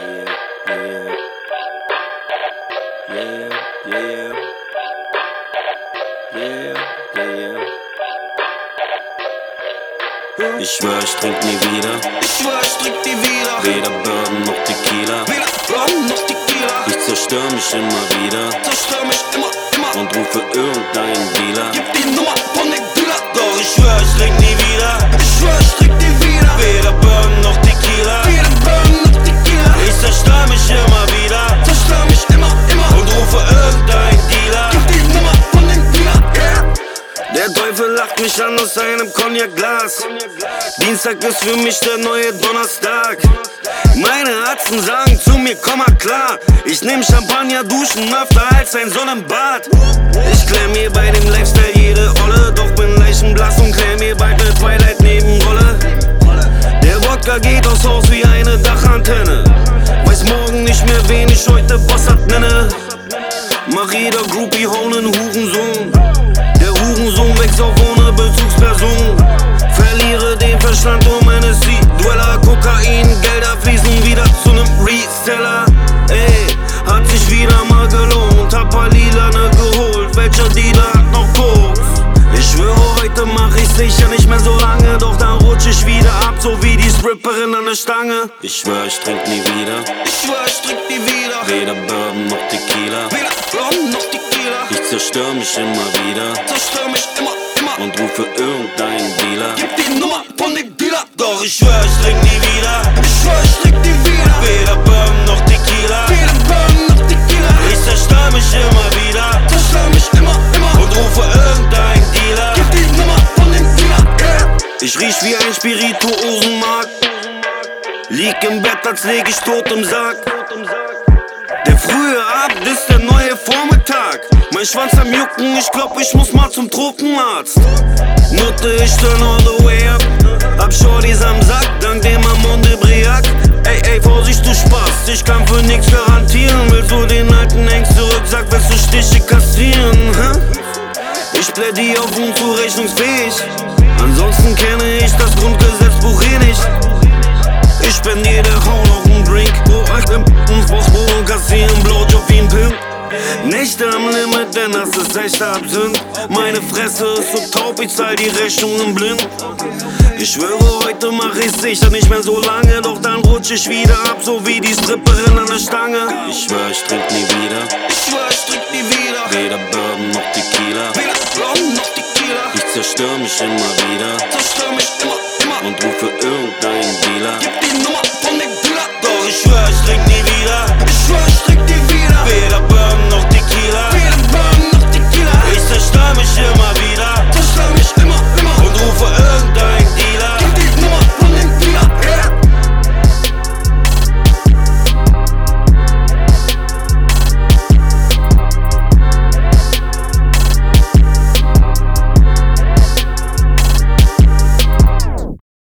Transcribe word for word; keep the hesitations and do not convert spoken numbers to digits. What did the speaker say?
yeah, yeah, yeah, yeah, yeah. Ich schwör, ich trink nie wieder. Ich schwör, ich trink nie wieder. Weder Bourbon noch Tequila. Weder Bourbon noch Tequila. Ich zerstör mich immer wieder. Zerstör mich immer, immer. Und rufe irgendeinen Dealer. Gib die Nummer von dem Dealer. Doch ich schwör, ich trink nie wieder. Ich schwör, ich trink nie wieder. Weder Bourbon noch Tequila. Weder Bourbon noch Tequila. Ich zerstör mich immer wieder. Zerstör mich immer, immer. Und rufe irgendeinen Dealer. Gib die Nummer von dem Dealer. Yeah. Der Teufel lacht mich an aus seinem Cognac-Glas. Dienstag ist für mich der neue Donnerstag. Meine Ärzte sagen zu mir, komm mal klar. Ich nehm Champagner, duschen öfter als ein Sonnenbad. Ich klär mir bei dem Lifestyle jede Olle, doch bin leichenblass und klär mir bald ne Twilight-Nebenrolle. Der Wodka geht aus Haus wie eine Dachantenne. Weiß morgen nicht mehr, wen ich heute Bossart nenne. Mach jeder Groupie honen Hurensohn. Der Hurensohn wächst auf ohne Bezugsperson. Verliere den Verstand um eine C-Dweller. Kokain, Gelder fließen wieder zu nem Reseller. Ey, hat sich wieder mal gelohnt. Hab paar Lilane geholt, welcher Dealer hat noch Koks? Ich schwöre, heute mach ich sicher nicht mehr so lange. Doch dann rutsch ich wieder ab, so wie die Stripperin an der Stange. Ich schwör, ich trink nie wieder. Ich schwör, ich trink nie wieder. Weder Bourbon noch Tequila. Weder Bourbon noch Tequila. Ich zerstör mich immer wieder. Zerstör mich immer, immer. Und rufe irgendeinen Dealer. Gib die Nummer von dem Dealer. Doch ich schwör, ich trink nie wieder. Ich schwör, ich trink nie wieder. Weder Bourbon noch Tequila. Weder Bourbon noch Tequila. Ich zerstör mich immer wieder. Zerstör mich immer, immer. Und rufe irgendeinen Dealer. Gib die Nummer von dem Dealer. Yeah. Ich riech wie ein Spirituosenmarkt. Lieg im Bett, als leg ich tot im Sarg. Der frühe Abend ist der neue Vormittag. Mein Schwanz am Jucken, ich glaub, ich muss mal zum Tropenarzt. Nutte, ich turn all the way up. Hab Shorties am Sack, dank dem Amon de Briac. Ey, ey, Vorsicht, du Spaß, ich kann für nix garantieren. Willst du den alten Hengst zurück, sag, willst du Stiche kassieren, hä? Ich plädier auf unzurechnungsfähig. Ansonsten kenne ich das Grundgesetzbuch eh nicht. Ich spendier der Frau noch einen Drink. Wo ich im und kassieren Blowjob wie ein Pimp. Nächte am Limit, denn das ist echt Absünd. Meine Fresse ist so taub, ich zahl die Rechnungen blind. Ich schwöre, heute mach ich sicher nicht mehr so lange. Doch dann rutsch ich wieder ab, so wie die Stripperin an der Stange. Ich schwör, ich trink nie wieder. Ich schwör, ich trink nie wieder. Weder Bourbon noch Tequila. Weder Bourbon noch Tequila. Ich zerstör mich immer wieder. Zerstör mich immer, immer. Und rufe irgendeinen Dealer.